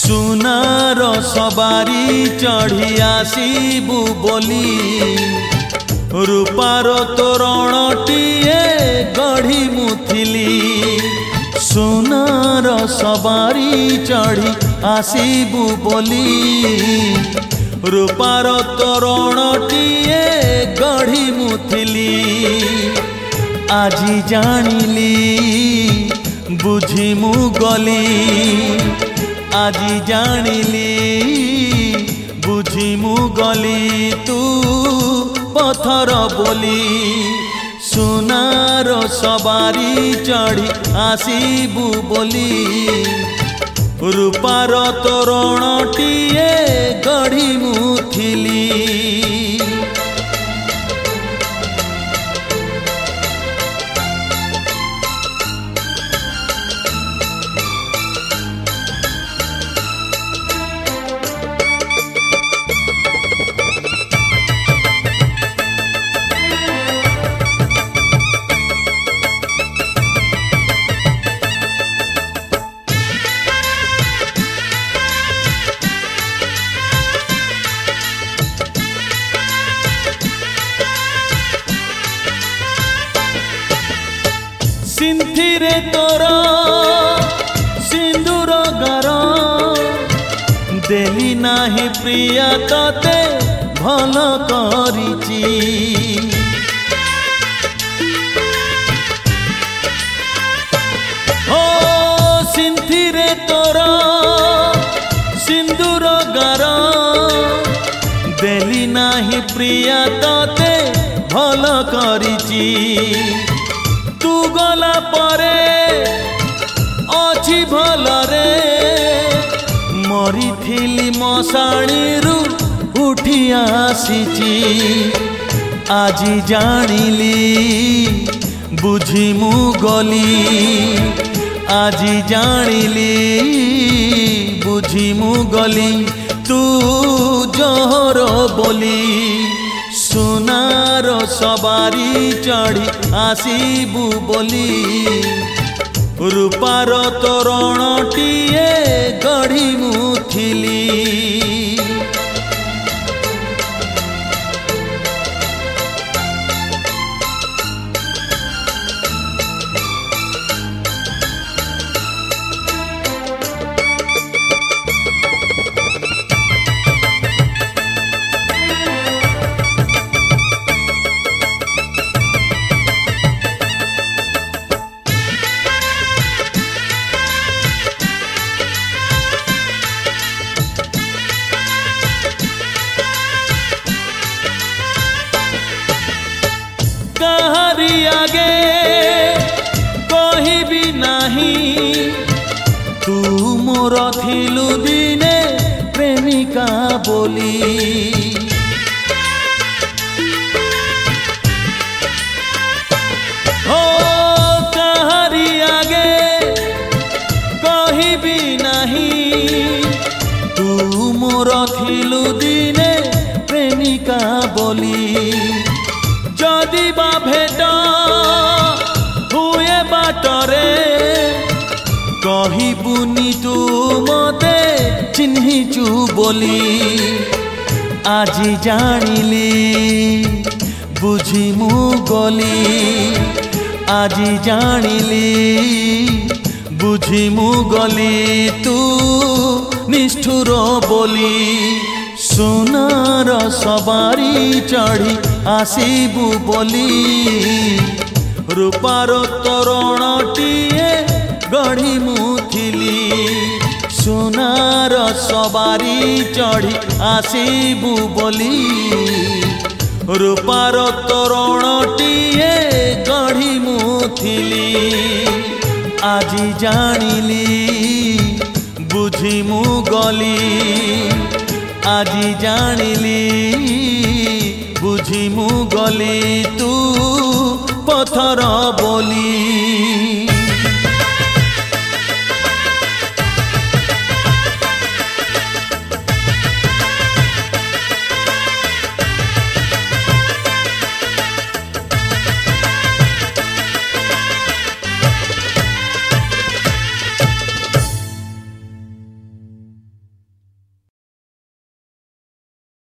सुनार सवारी चढ़ी आसीबु बोली रूपार तोरणटीए गढ़ी मुथिली सुनार सवारी चढ़ी आसीबु बोली रूपार तोरणटीए गढ़ी मुथिली आजी जानिली बुझी मु गली आजी जानिली बुझी मु गली तू पथर बोली सुनार सवारी चढ़ी आसीबु बोली रूपार तोरणटीए गढ़ी मुथिली सिंथिरे तोर सिंदूर गार देली नाही प्रिया तते भल करिची ओ सिंथिरे तोर सिंदूर गार देली नाही प्रिया तते भल करिची तू गला परे अछि भलरे मरी थिली मशाणीरू उठी आसीची आजी जानिली बुझी मु गली आजी जानिली बुझी मु गली तू जहर बोली सुनार सवारी चढ़ी आसीबु बोली रूपार तोरणटीए गढ़ी मुथिली कहारी आगे कहिबी नाही तू मोर थिलु दिने प्रेमिका बोली ओ कहारी आगे कहिबी नाही तू मोर थिलु दिने प्रेमिका बोली जदि बा भेट हुए बाटरे कहिबुनी तू मते चिन्हिचु बोली आजी जानिली बुझी मु गली आजी जानिली बुझी मु गली तू निष्ठुर बोली सुनार सवारी चढ़ी आसीबु बोली रूपार तोरणटीए गढ़ी मुथिली सुनार सवारी चढ़ी आसीबु बोली रूपार तोरणटीए गढ़ी मुथिली आजी जानिली बुझी मु गली आजी जानिली बुझी मु गली तू पथर